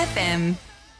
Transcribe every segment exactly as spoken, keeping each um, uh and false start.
F M.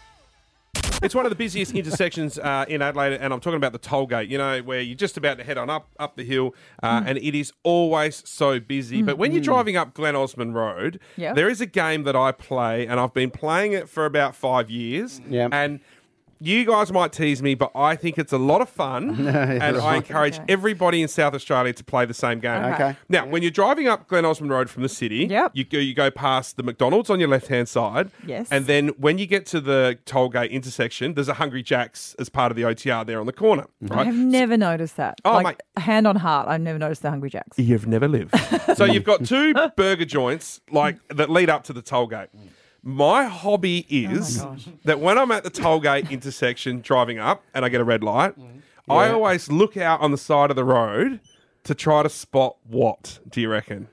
It's one of the busiest intersections uh, in Adelaide, and I'm talking about the toll gate, you know, where you're just about to head on up up the hill, uh, mm. and it is always so busy. Mm. But when you're driving up Glen Osmond Road, yep. there is a game that I play, and I've been playing it for about five years, yep. and you guys might tease me, but I think it's a lot of fun, and I encourage okay. everybody in South Australia to play the same game. Okay. Okay. Now, when you're driving up Glen Osmond Road from the city, Yep. you go you go past the McDonald's on your left-hand side, Yes. and then when you get to the toll gate intersection, there's a Hungry Jack's as part of the O T R there on the corner, right? I have never noticed that. Oh, like, mate. hand on heart, I've never noticed the Hungry Jacks. You've never lived. So you've got two burger joints like that lead up to the toll gate. My hobby is Oh my gosh. that when I'm at the toll gate intersection driving up and I get a red light, Yeah. I always look out on the side of the road to try to spot what, do you reckon?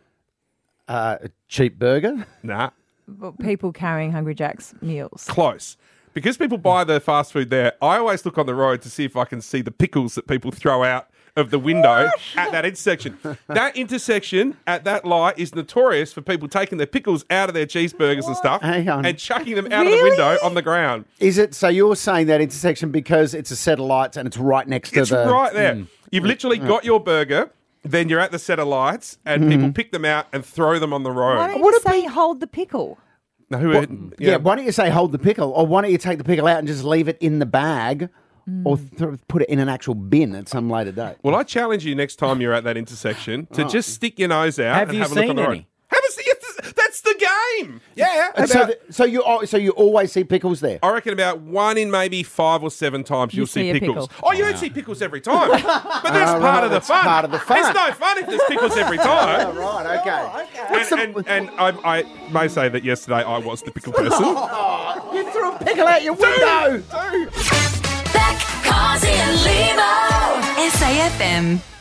Uh, a cheap burger. Nah, But people carrying Hungry Jacks meals. close. Because people buy the fast food there, I always look on the road to see if I can see the pickles that people throw out of the window at that intersection. That intersection at that light is notorious for people taking their pickles out of their cheeseburgers and stuff Hang on. and chucking them out of the Really? window on the ground. Is it, so you're saying that intersection because it's a set of lights and it's right next to It's the... right there. You've literally got your burger, then you're at the set of lights, and people pick them out and throw them on the Why road. don't What you a say hold the pickle? Now, who? What- yeah, yeah, why don't you say hold the pickle, or why don't you take the pickle out and just leave it in the bag, or th- put it in an actual bin at some later date? Well, I challenge you next time you're at that intersection to just stick your nose out Have and you have a look seen on the road. any? Haven't seen it. That's the game. Yeah. And so, about- th- so you al- so you always see pickles there. I reckon about one in maybe five or seven times You you'll see see a pickles. pickle. Oh, you don't see pickles every time. But that's Oh, part right, of the that's fun. part of the fun. It's no fun if there's pickles every time. Right, okay. And, and, and I, I may say that yesterday I was the pickle person. You threw a pickle out your window. Beck, Carsey and Limo. S A F M.